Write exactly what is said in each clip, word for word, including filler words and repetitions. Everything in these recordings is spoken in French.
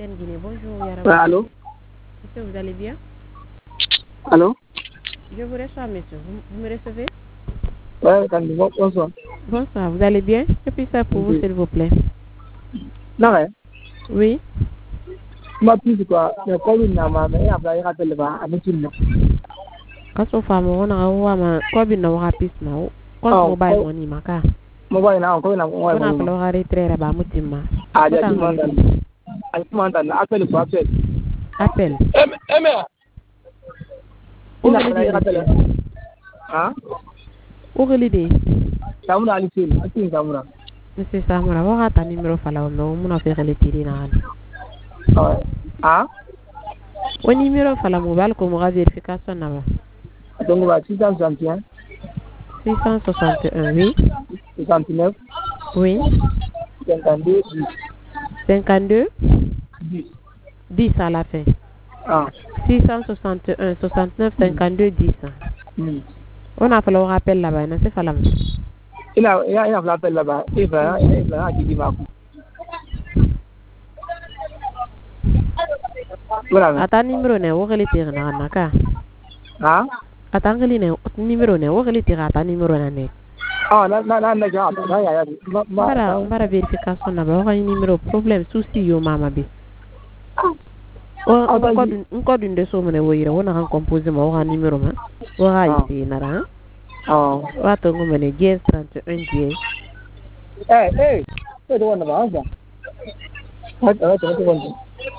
Tienne Guinée, bonjour. Yara. Ouais, allô? Monsieur, vous allez bien? Allô? Je vous reçois, monsieur. Vous, vous me recevez? Ouais, Kandi, bon- bonsoir. Bonsoir, vous allez bien? Que puis faire pour vous, Oui. s'il vous plaît? Non, mais, Oui. ma fille, quoi, le Covid n'a pas, mais après, il rappelle pas, à monsieur, non. Kaso fa mo na wa ma ko bi na wa pis na o. Ko Oh, mobile oh. money maka. Mobile now, Covid now, mobile Ko na now. fa lo ga retraire ba mutima. Ah, Ko j'ai ta dit, ngali man, di. I come on, appelle quoi, appelle. Appel. Eh, eh, mais, O il a geli pas, di il rappelle. monsieur. Hein? O geli di. Samura, Ali, c'est, c'est Samura. Monsieur Samura, wa ta numéro fa la o no muna fe geli tiri na. Ouais. Hein? O numéro fa la mobile ko mo ga verification na ba. Donc, on va six cent soixante et un, six cent soixante et un, oui. soixante-neuf, Oui. cinquante-deux, cinquante-deux, dix. dix à la fin. Ah. six cent soixante et un, soixante-neuf, cinquante-deux, dix. Hmm. On a fait le rappel là-bas, non, c'est pas là. Il a, il a, il a l'appel là-bas. Il va, il va, qui dit ma coupe. Voilà. Ata numéro ne wo gele tire na naka. Hein? Ata ngeli ne numéro ne wo gele tire ata numéro na ne. Ah, na na na na ja, na ya ya. Bara bara verification na ba wo numéro problème souci yo mama bi. O ko dun ko dun de so mene wo yire wona kan composer ma wo numéro ma. Wo ha ite na ra. Ah. Wa to ngum ne dièse trente et un dièse. Eh eh. C'est de wona ba ha. Ha ta ta ta wona.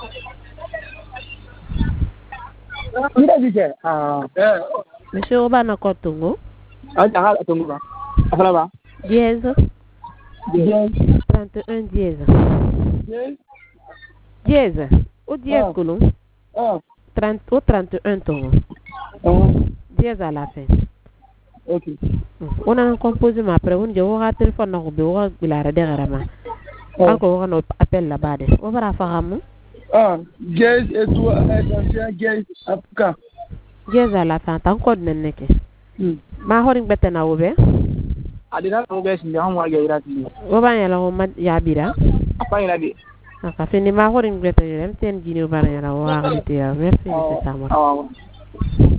Ida dije. Ah. Eh. Monsieur Obana Kotongo. Ah, ta ha to nguma. Afala ba? Dièse. Dièse trente et un dièse. Dièse. Dièse. O dièse kolon. Ah. trente au trente et un tongo. Ah. Dièse à la fin. OK. On a composé ma après on dit on a téléphone na ko be o la derrière ma. Encore on appelle là-bas de. On va faire am. Ah, dièse et toi attention dièse après. Dièse à la fin tant code neneke. Hmm. Ma horing betena obe. Adina ko be sin han wa ga irati. O ba yala o ma ya bira. Apa ina bi? Aka fini ma horing betena rem ten jini o ba yala o ha ngite ya. Merci c'est ça moi. Ah.